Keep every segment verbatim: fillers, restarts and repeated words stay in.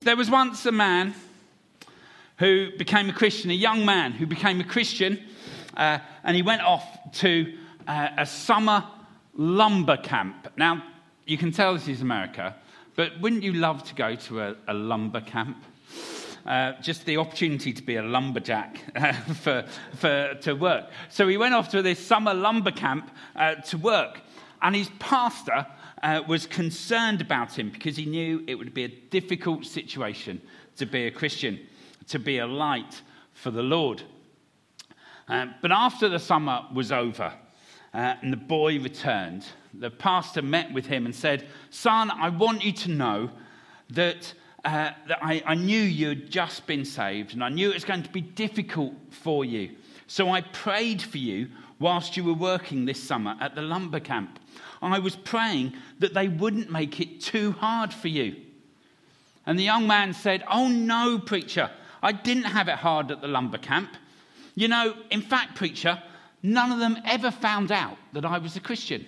There was once a man who became a Christian, a young man who became a Christian, uh, and he went off to uh, a summer lumber camp. Now, you can tell this is America, but wouldn't you love to go to a, a lumber camp? Uh, just the opportunity to be a lumberjack uh, for, for to work. So he went off to this summer lumber camp uh, to work, and his pastor uh, was concerned about him because he knew it would be a difficult situation to be a Christian, to be a light for the Lord. Uh, but after the summer was over uh, and the boy returned, the pastor met with him and said, "Son, I want you to know that Uh, that I, I knew you had just been saved, and I knew it was going to be difficult for you. So I prayed for you whilst you were working this summer at the lumber camp. I was praying that they wouldn't make it too hard for you." And the young man said, "Oh no, preacher, I didn't have it hard at the lumber camp. You know, in fact, preacher, none of them ever found out that I was a Christian."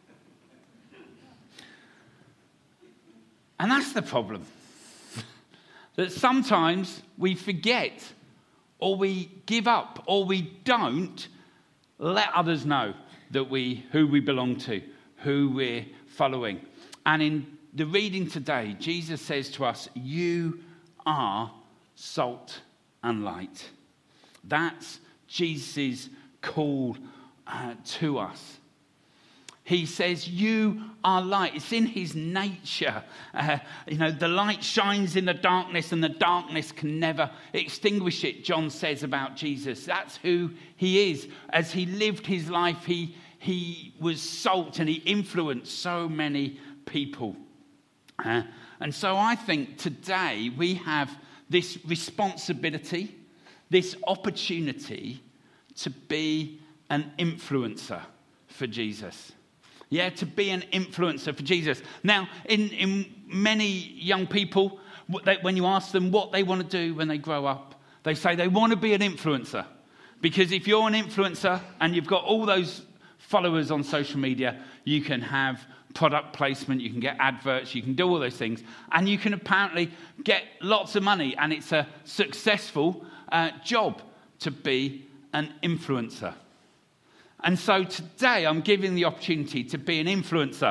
And that's the problem. That sometimes we forget, or we give up, or we don't let others know that we who we belong to, who we're following. And in the reading today, Jesus says to us, "You are salt and light." That's Jesus' call uh, to us. He says, you are light. It's in his nature. Uh, you know, the light shines in the darkness and the darkness can never extinguish it, John says about Jesus. That's who he is. As he lived his life, he, he was salt and he influenced so many people. Uh, and so I think today we have this responsibility, this opportunity to be an influencer for Jesus. Yeah, to be an influencer for Jesus. Now, in, in many young people, they, when you ask them what they want to do when they grow up, they say they want to be an influencer. Because if you're an influencer and you've got all those followers on social media, you can have product placement, you can get adverts, you can do all those things, and you can apparently get lots of money, and it's a successful uh, job to be an influencer. And so today I'm giving the opportunity to be an influencer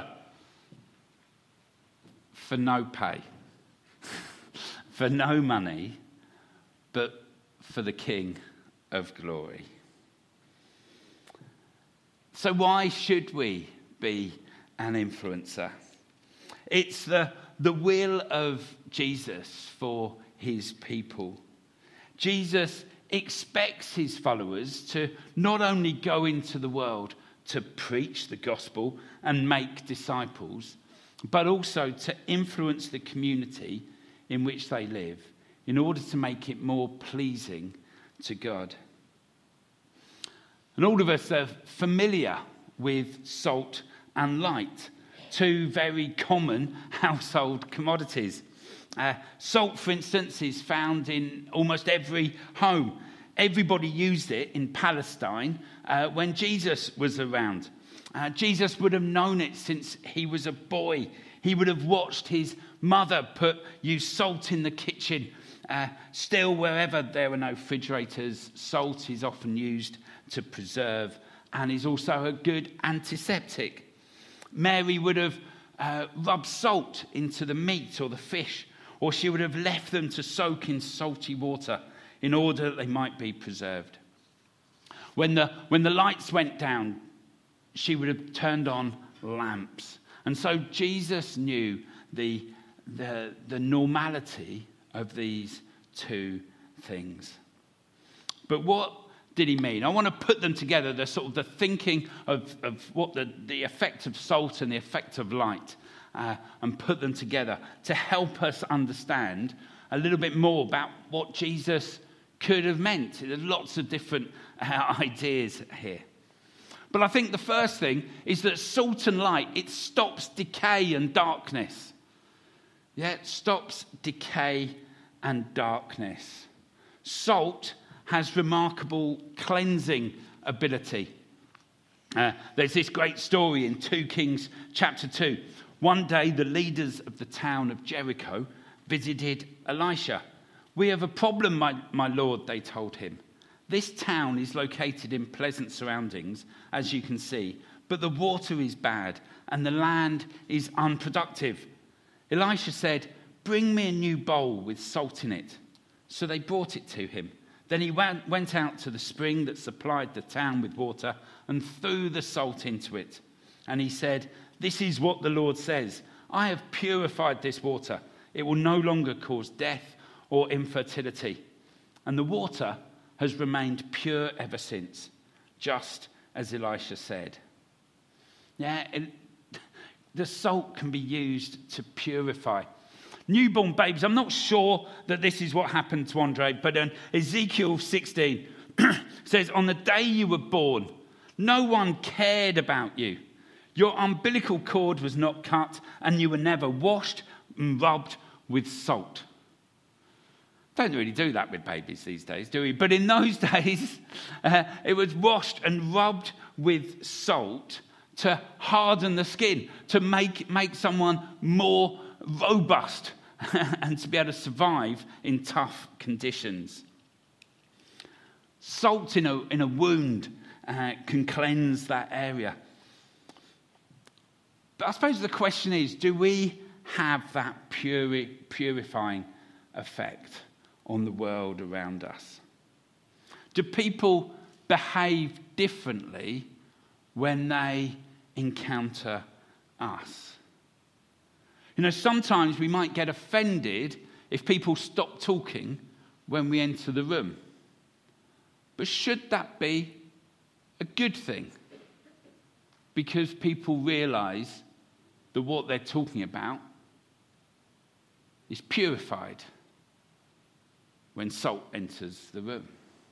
for no pay, for no money, but for the King of Glory. So why should we be an influencer? It's the, the will of Jesus for his people. Jesus expects his followers to not only go into the world to preach the gospel and make disciples, but also to influence the community in which they live in order to make it more pleasing to God. And all of us are familiar with salt and light, two very common household commodities. Uh, salt, for instance, is found in almost every home. Everybody used it in Palestine uh, when Jesus was around. Uh, Jesus would have known it since he was a boy. He would have watched his mother put use salt in the kitchen. Uh, still, wherever there are no refrigerators, salt is often used to preserve and is also a good antiseptic. Mary would have uh, rubbed salt into the meat or the fish, or she would have left them to soak in salty water in order that they might be preserved. When the, when the lights went down, she would have turned on lamps. And so Jesus knew the, the, the normality of these two things. But what did he mean? I want to put them together, the sort of the thinking of, of what the, the effect of salt and the effect of light. Uh, and put them together to help us understand a little bit more about what Jesus could have meant. There's lots of different uh, ideas here. But I think the first thing is that salt and light, it stops decay and darkness. Yeah, it stops decay and darkness. Salt has remarkable cleansing ability. Uh, there's this great story in Second Kings chapter two. One day, the leaders of the town of Jericho visited Elisha. "We have a problem, my, my lord," they told him. "This town is located in pleasant surroundings, as you can see, but the water is bad and the land is unproductive." Elisha said, "Bring me a new bowl with salt in it." So they brought it to him. Then he went, went out to the spring that supplied the town with water and threw the salt into it. And he said, "This is what the Lord says. I have purified this water. It will no longer cause death or infertility." And the water has remained pure ever since, just as Elisha said. Yeah, it, the salt can be used to purify. Newborn babies, I'm not sure that this is what happened to Andre, but in Ezekiel sixteen says, "On the day you were born, no one cared about you. Your umbilical cord was not cut, and you were never washed and rubbed with salt." Don't really do that with babies these days, do we? But in those days, uh, it was washed and rubbed with salt to harden the skin, to make, make someone more robust and to be able to survive in tough conditions. Salt in a, in a wound uh, can cleanse that area. But I suppose the question is, do we have that puri- purifying effect on the world around us? Do people behave differently when they encounter us? You know, sometimes we might get offended if people stop talking when we enter the room. But should that be a good thing? Because people realise that what they're talking about is purified when salt enters the room.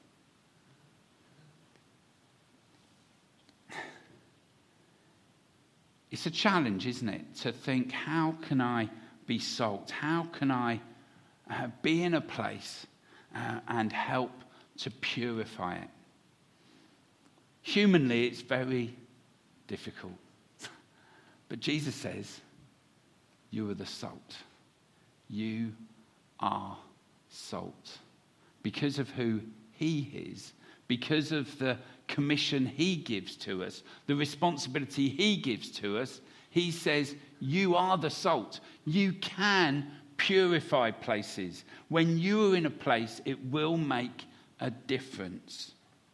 It's a challenge, isn't it, to think, how can I be salt? How can I uh, be in a place uh, and help to purify it? Humanly, it's very difficult. But Jesus says, you are the salt. You are salt. Because of who he is, because of the commission he gives to us, the responsibility he gives to us, he says, you are the salt. You can purify places. When you are in a place, it will make a difference.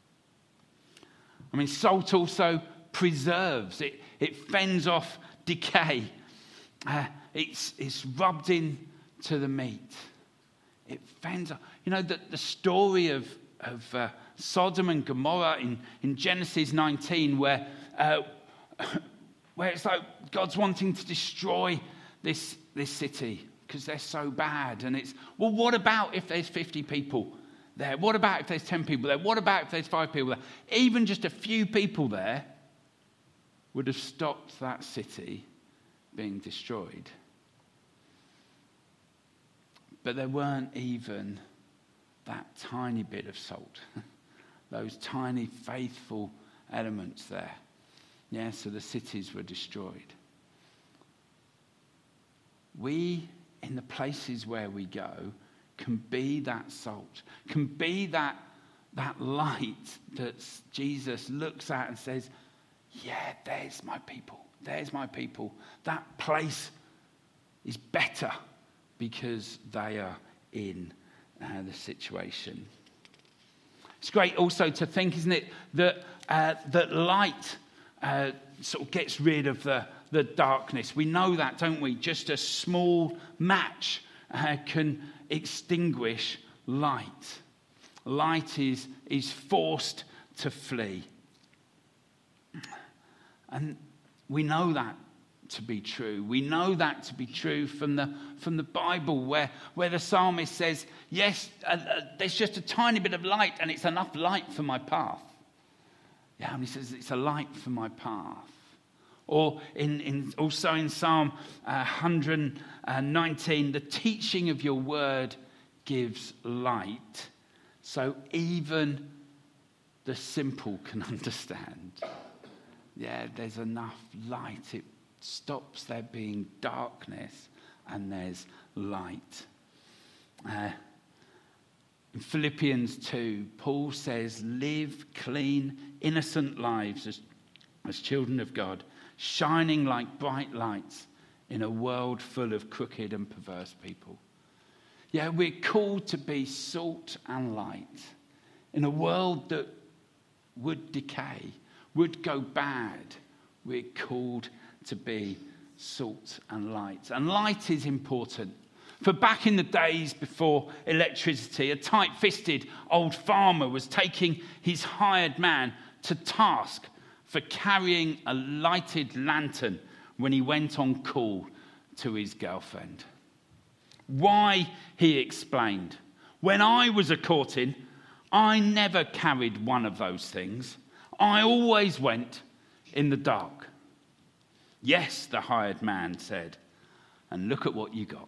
I mean, salt also preserves. It, it fends off decay. Uh, it's, it's rubbed in to the meat. It fends off. You know, the, the story of, of uh, Sodom and Gomorrah in, in Genesis nineteen, where, uh, where it's like God's wanting to destroy this, this city because they're so bad. And it's, well, what about if there's fifty people there? What about if there's ten people there? What about if there's five people there? Even just a few people there would have stopped that city being destroyed. But there weren't even that tiny bit of salt, those tiny faithful elements there. Yeah, so the cities were destroyed. We, in the places where we go, can be that salt, can be that, that light that Jesus looks at and says, yeah, there's my people. There's my people. That place is better because they are in uh, the situation. It's great also to think, isn't it, that uh, that light uh, sort of gets rid of the, the darkness. We know that, don't we? Just a small match uh, can extinguish light. Light is, is forced to flee. And we know that to be true. We know that to be true from the from the Bible, where, where the psalmist says, yes, uh, uh, there's just a tiny bit of light, and it's enough light for my path. Yeah, and he says, it's a light for my path. Or in, in also in Psalm uh, one nineteen, the teaching of your word gives light, so even the simple can understand. Yeah, there's enough light. It stops there being darkness, and there's light. In Philippians two, Paul says, live clean, innocent lives as, as children of God, shining like bright lights in a world full of crooked and perverse people. Yeah, we're called to be salt and light in a world that would decay, would go bad. We're called to be salt and light. And light is important. For back in the days before electricity, a tight-fisted old farmer was taking his hired man to task for carrying a lighted lantern when he went on call to his girlfriend. Why, he explained, when I was a courting, I never carried one of those things. I always went in the dark. Yes, the hired man said, and look at what you got.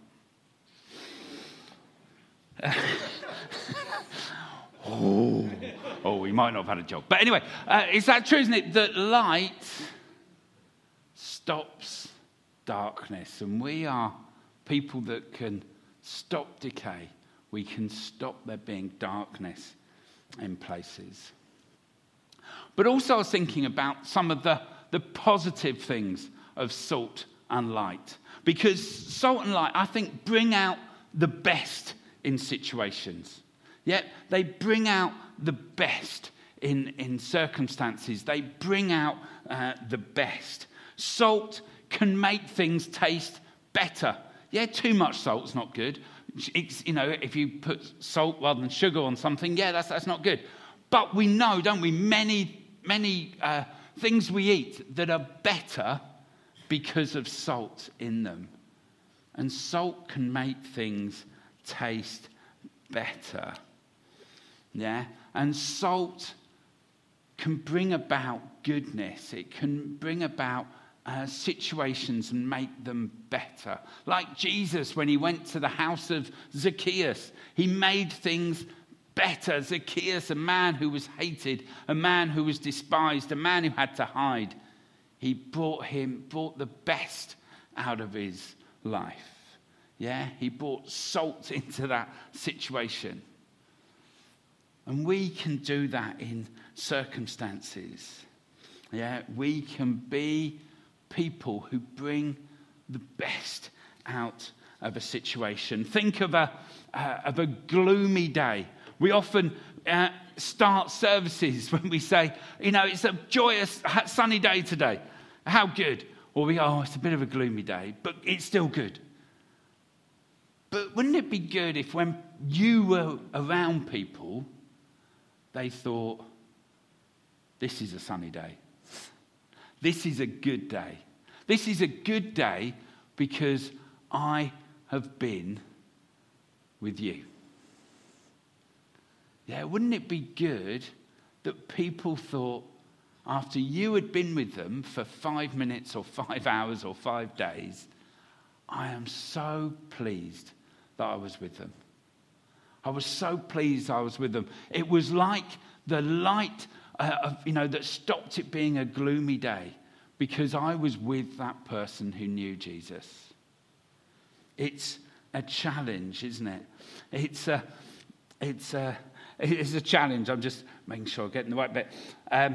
oh, oh, he might not have had a job. But anyway, uh, is that true, isn't it? That light stops darkness. And we are people that can stop decay. We can stop there being darkness in places. But also I was thinking about some of the, the positive things of salt and light. Because salt and light, I think, bring out the best in situations. Yet they bring out the best in, in circumstances. They bring out uh, the best. Salt can make things taste better. Yeah, too much salt's not good. It's, you know, if you put salt rather than sugar on something, yeah, that's that's not good. But we know, don't we, many, many uh, things we eat that are better because of salt in them. And salt can make things taste better. Yeah? And salt can bring about goodness. It can bring about uh, situations and make them better. Like Jesus, when he went to the house of Zacchaeus, he made things better. Zacchaeus, a man who was hated, a man who was despised, a man who had to hide. He brought him, brought the best out of his life. Yeah, he brought salt into that situation. And we can do that in circumstances. Yeah, we can be people who bring the best out of a situation. Think of a, uh, of a gloomy day. We often uh, start services when we say, you know, it's a joyous, sunny day today. How good? Or we go, oh, it's a bit of a gloomy day, but it's still good. But wouldn't it be good if when you were around people, they thought, this is a sunny day. This is a good day. This is a good day because I have been with you. Yeah, wouldn't it be good that people thought, after you had been with them for five minutes or five hours or five days, I am so pleased that I was with them. I was so pleased I was with them. It was like the light uh, of, you know, that stopped it being a gloomy day because I was with that person who knew Jesus. It's a challenge, isn't it? It's a, it's a, it's a challenge. I'm just making sure I'm getting the right bit. Um,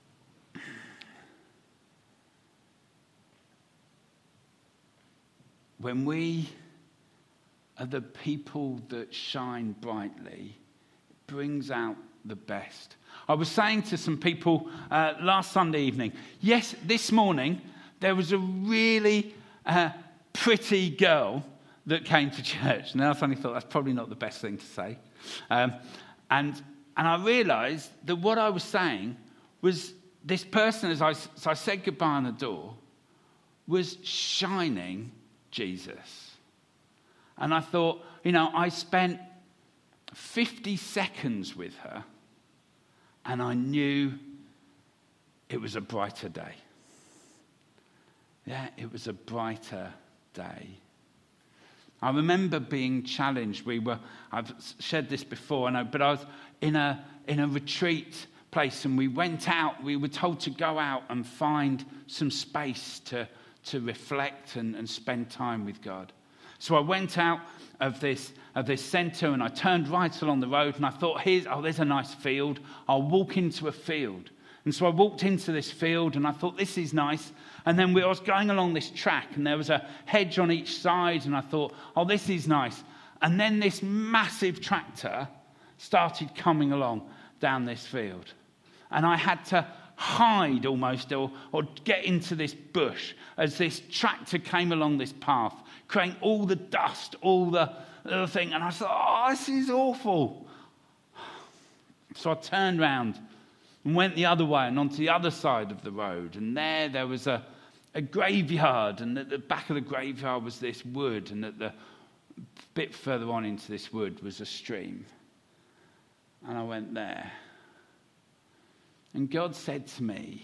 when we are the people that shine brightly, it brings out the best. I was saying to some people uh, last Sunday evening, yes, this morning there was a really uh, pretty girl that came to church. And I suddenly thought that's probably not the best thing to say. Um, and and I realised that what I was saying was this person, as I, as I said goodbye on the door, was shining Jesus. And I thought, you know, I spent fifty seconds with her and I knew it was a brighter day. Yeah, it was a brighter day. I remember being challenged. We were, I've shared this before, I know, but I was in a in a retreat place and we went out, we were told to go out and find some space to, to reflect and, and spend time with God. So I went out of this of this centre and I turned right along the road and I thought, here's, oh, there's a nice field. I'll walk into a field. And so I walked into this field and I thought, this is nice. And then we, I was going along this track and there was a hedge on each side and I thought, oh, this is nice. And then this massive tractor started coming along down this field. And I had to hide almost or, or get into this bush as this tractor came along this path, creating all the dust, all the little thing. And I thought, oh, this is awful. So I turned round and went the other way and onto the other side of the road. And there, there was a, a graveyard. And at the back of the graveyard was this wood. And at the bit further on into this wood was a stream. And I went there. And God said to me,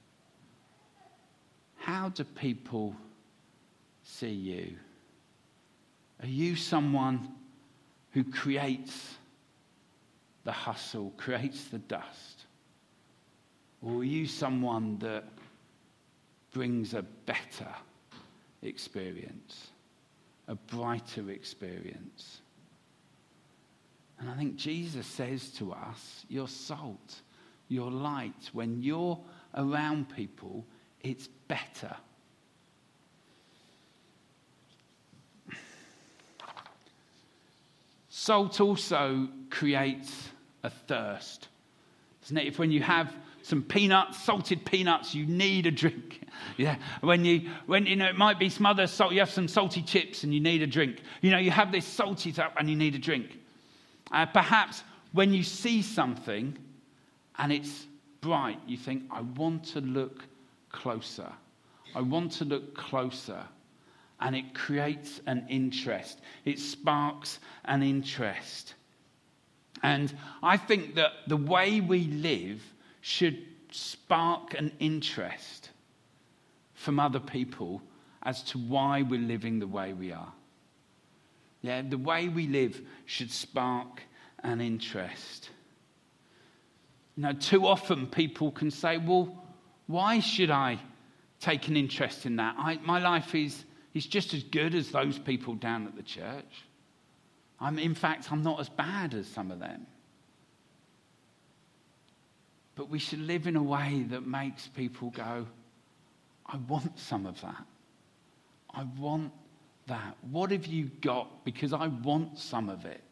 how do people see you? Are you someone who creates the hustle, creates the dust? Or are you someone that brings a better experience, a brighter experience? And I think Jesus says to us, you're salt, you're light. When you're around people, it's better. Salt also creates a thirst, doesn't it? If when you have some peanuts, salted peanuts, you need a drink. Yeah. When you, when you know, it might be some other salt. You have some salty chips and you need a drink. You know, you have this salty stuff and you need a drink. Uh, perhaps when you see something and it's bright, you think, I want to look closer. I want to look closer. And it creates an interest. It sparks an interest. And I think that the way we live should spark an interest from other people as to why we're living the way we are. Yeah, the way we live should spark an interest. You know, too often people can say, well, why should I take an interest in that? I, my life is, is just as good as those people down at the church. I'm, in fact, I'm not as bad as some of them. But we should live in a way that makes people go, I want some of that. I want that. What have you got? Because I want some of it.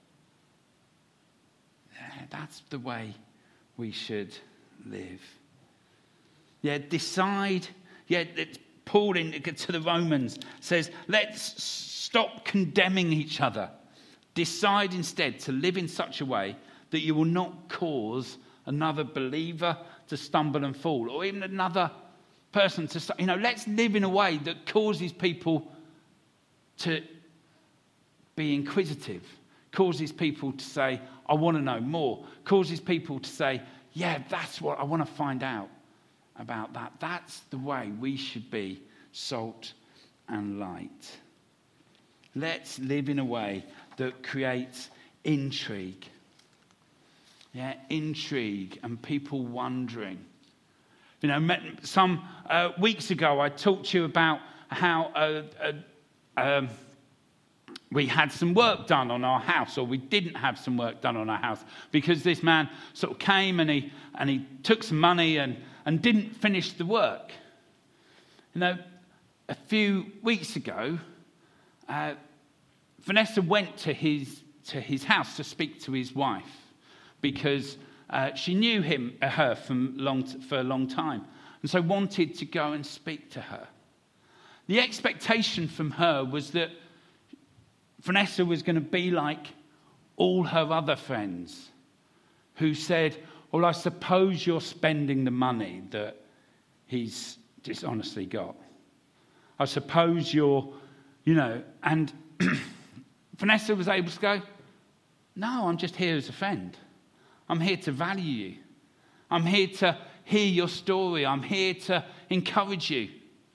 Yeah, that's the way we should live. Yeah, decide. Yeah, Paul in to the Romans says, let's stop condemning each other. Decide instead to live in such a way that you will not cause another believer to stumble and fall, or even another person to, you know, let's live in a way that causes people to be inquisitive, causes people to say, I want to know more, causes people to say, yeah, that's what I want to find out about that. That's the way we should be, salt and light. Let's live in a way that creates intrigue. Yeah, intrigue and people wondering. You know, some uh, weeks ago I talked to you about how uh, uh, um, we had some work done on our house, or we didn't have some work done on our house, because this man sort of came and he and he took some money and, and didn't finish the work. You know, a few weeks ago, uh, Vanessa went to his to his house to speak to his wife, because uh, she knew him, uh, her from long t- for a long time, and so wanted to go and speak to her. The expectation from her was that Vanessa was going to be like all her other friends who said, well, I suppose you're spending the money that he's dishonestly got. I suppose you're, you know, and Vanessa was able to go, no, I'm just here as a friend. I'm here to value you. I'm here to hear your story. I'm here to encourage you.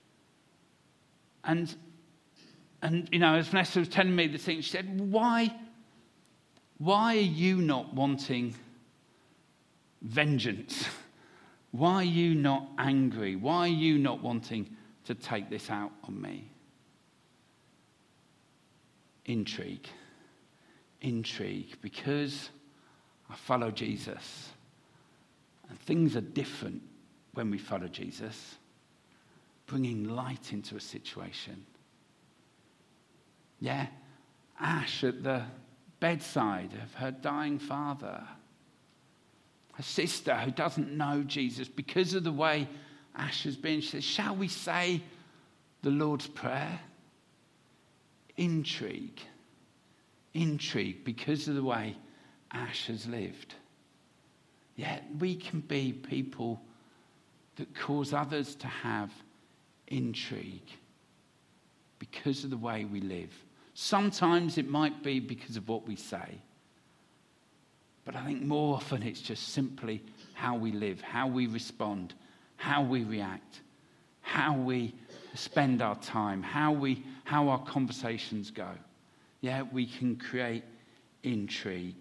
And, and you know, as Vanessa was telling me the thing, she said, why, why are you not wanting vengeance? Why are you not angry? Why are you not wanting to take this out on me? intrigue. Intrigue, because I follow Jesus. And things are different when we follow Jesus, bringing light into a situation. Yeah, Ash at the bedside of her dying father. Her sister who doesn't know Jesus because of the way Ash has been. She says, shall we say the Lord's Prayer? Intrigue. Intrigue because of the way Ash has lived. Yet we can be people that cause others to have intrigue because of the way we live. Sometimes it might be because of what we say. But I think more often it's just simply how we live, how we respond, how we react, how we spend our time, how we how our conversations go. Yeah, we can create intrigue.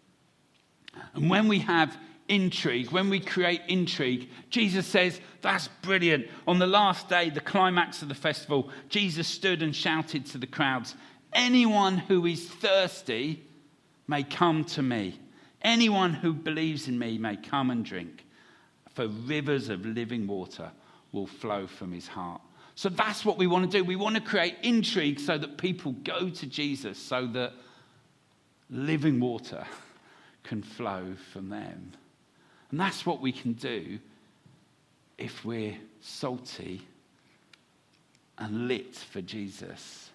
And when we have intrigue, when we create intrigue, Jesus says, that's brilliant. On the last day, the climax of the festival, Jesus stood and shouted to the crowds, anyone who is thirsty may come to me. Anyone who believes in me may come and drink, for rivers of living water will flow from his heart. So that's what we want to do. We want to create intrigue so that people go to Jesus, so that living water can flow from them. And that's what we can do if we're salty and lit for Jesus.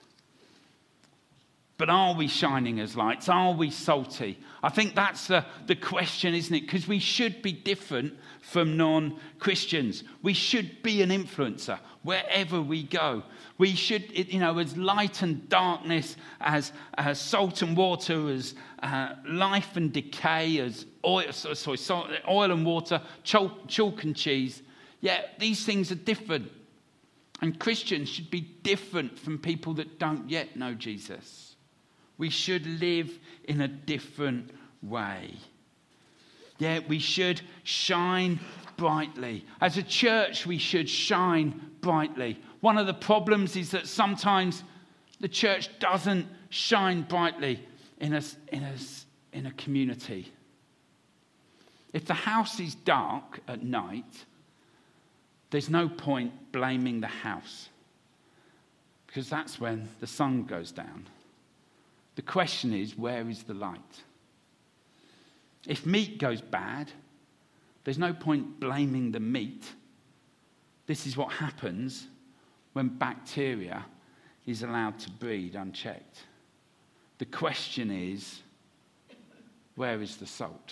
But are we shining as lights? Are we salty? I think that's the, the question, isn't it? Because we should be different from non-Christians. We should be an influencer wherever we go. We should, you know, as light and darkness, as, as salt and water, as uh, life and decay, as oil, sorry, salt, oil and water, chalk, chalk and cheese. Yeah, these things are different. And Christians should be different from people that don't yet know Jesus. We should live in a different way. Yeah, we should shine brightly. As a church, we should shine brightly. One of the problems is that sometimes the church doesn't shine brightly in a, in a, in a community. If the house is dark at night, there's no point blaming the house, because that's when the sun goes down. The question is, where is the light? If meat goes bad, there's no point blaming the meat. This is what happens when bacteria is allowed to breed unchecked. The question is, where is the salt?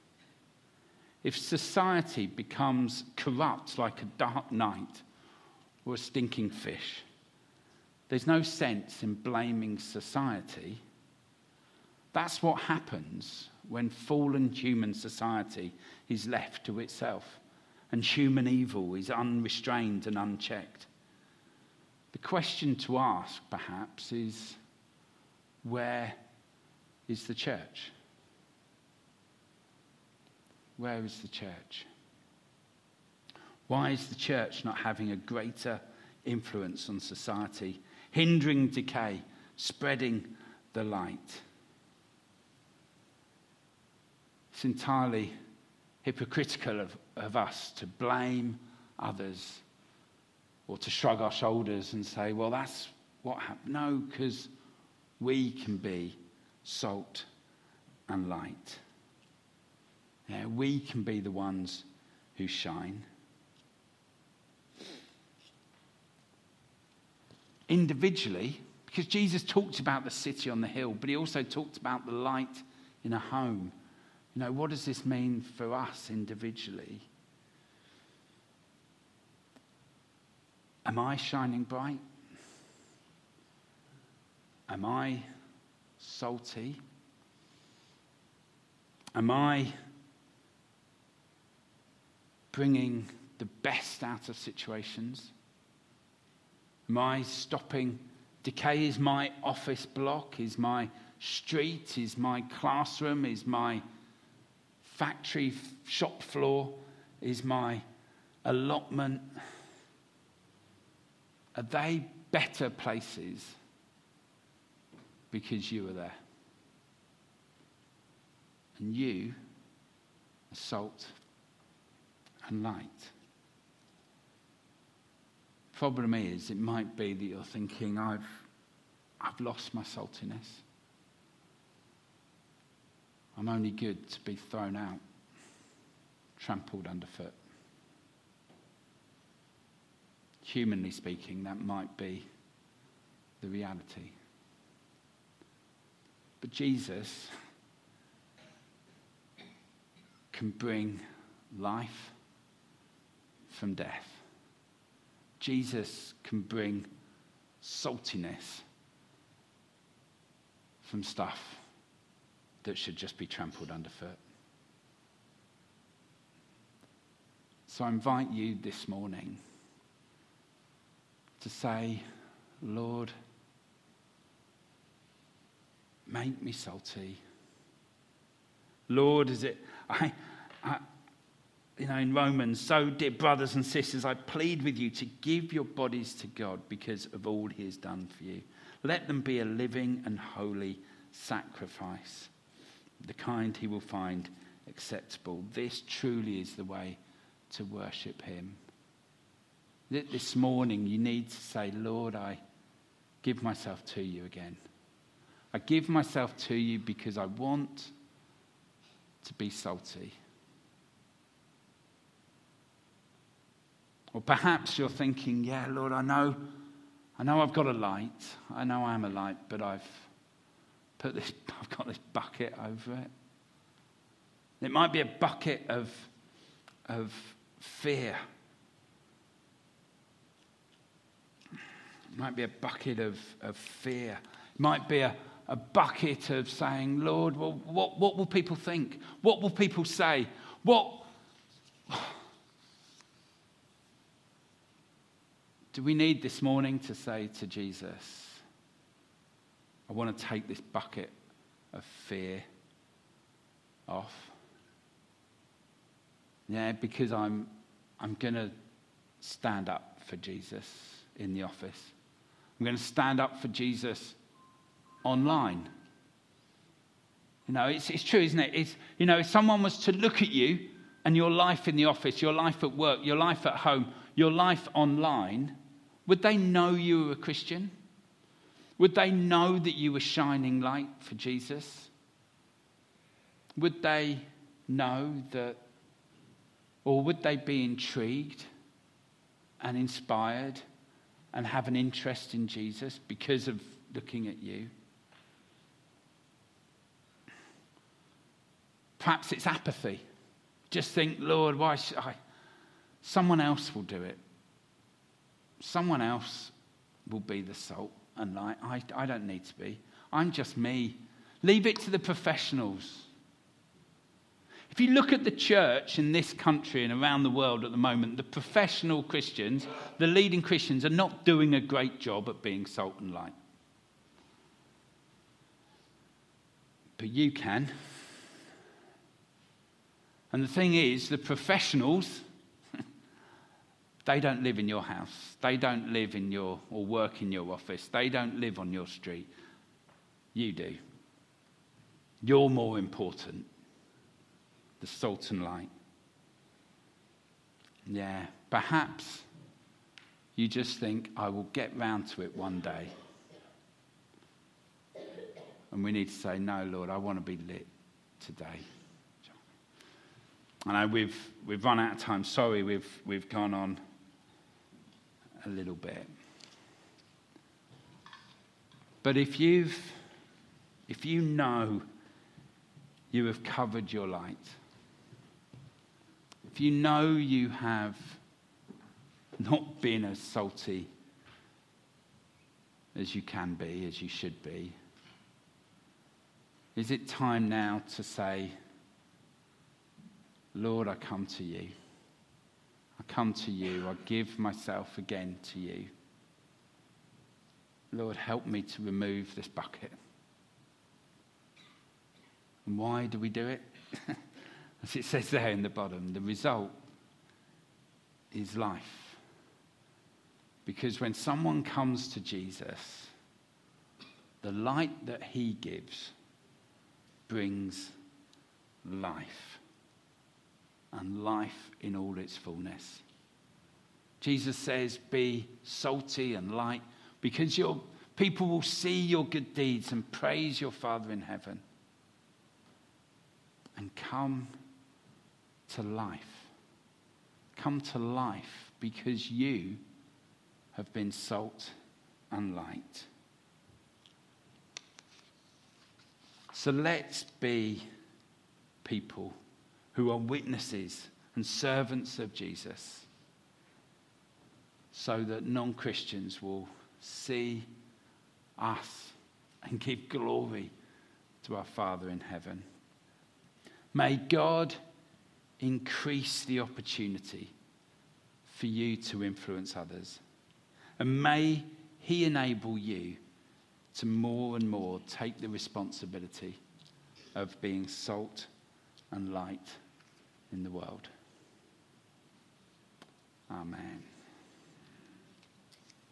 If society becomes corrupt like a dark night or a stinking fish, there's no sense in blaming society. That's what happens when fallen human society is left to itself and human evil is unrestrained and unchecked. The question to ask, perhaps, is, where is the church? Where is the church? Why is the church not having a greater influence on society, hindering decay, spreading the light? It's entirely hypocritical of, of us to blame others or to shrug our shoulders and say, well, that's what happened. No, because we can be salt and light. Yeah, we can be the ones who shine. Individually, because Jesus talked about the city on the hill, but he also talked about the light in a home. You know, what does this mean for us individually? Am I shining bright? Am I salty? Am I bringing the best out of situations? Am I stopping decay? Is my office block? Is my street? Is my classroom? Is my factory shop floor? Is my allotment? Are they better places because you were there. And you are salt and light. Problem is, it might be that you're thinking, I've, I've lost my saltiness. I'm only good to be thrown out, trampled underfoot. Humanly speaking, that might be the reality. But Jesus can bring life from death. Jesus can bring saltiness from stuff that should just be trampled underfoot. So I invite you this morning to say, Lord, make me salty. Lord, is it, I, I, you know, in Romans, so dear brothers and sisters, I plead with you to give your bodies to God because of all he has done for you. Let them be a living and holy sacrifice, the kind he will find acceptable. This truly is the way to worship him. This morning you need to say, Lord, I give myself to you again. I give myself to you because I want to be salty. Or perhaps you're thinking, yeah, Lord, I know, I know I've got a light. I know I am a light, but I've put this, I've got this bucket over it. It might be a bucket of, of fear. It might be a bucket of, of fear. It might be a, a bucket of saying, Lord, well, what, what will people think? What will people say? What do we need this morning to say to Jesus, I want to take this bucket of fear off? Yeah, because I'm I'm going to stand up for Jesus in the office. I'm going to stand up for Jesus online. You know, it's, it's true, isn't it? It's, you know, if someone was to look at you and your life in the office, your life at work, your life at home, your life online, would they know you were a Christian? Would they know that you were shining light for Jesus? Would they know that, or would they be intrigued and inspired and have an interest in Jesus because of looking at you? Perhaps it's apathy. Just think, Lord, why should I? Someone else will do it. Someone else will be the salt and light. I, I don't need to be. I'm just me. Leave it to the professionals. If you look at the church in this country and around the world at the moment, the professional Christians, the leading Christians, are not doing a great job at being salt and light. But you can. And the thing is, the professionals, they don't live in your house. They don't live in your, or work in your office. They don't live on your street. You do. You're more important. The salt and light. Yeah, perhaps you just think, I will get round to it one day. And we need to say, no, Lord, I want to be lit today. I know we've we've run out of time. Sorry, we've we've gone on a little bit. But if you've if you know you have covered your light, if you know you have not been as salty as you can be, as you should be, is it time now to say, Lord, I come to you. I come to you. I give myself again to you. Lord, help me to remove this bucket. And why do we do it? As it says there in the bottom, the result is life. Because when someone comes to Jesus, the light that he gives brings life, and life in all its fullness. Jesus says, be salty and light, because your people will see your good deeds and praise your Father in heaven and come to life. Come to life because you have been salt and light. So let's be people who are witnesses and servants of Jesus, so that non-Christians will see us and give glory to our Father in heaven. May God increase the opportunity for you to influence others. And may he enable you to more and more take the responsibility of being salt and light in the world. Amen.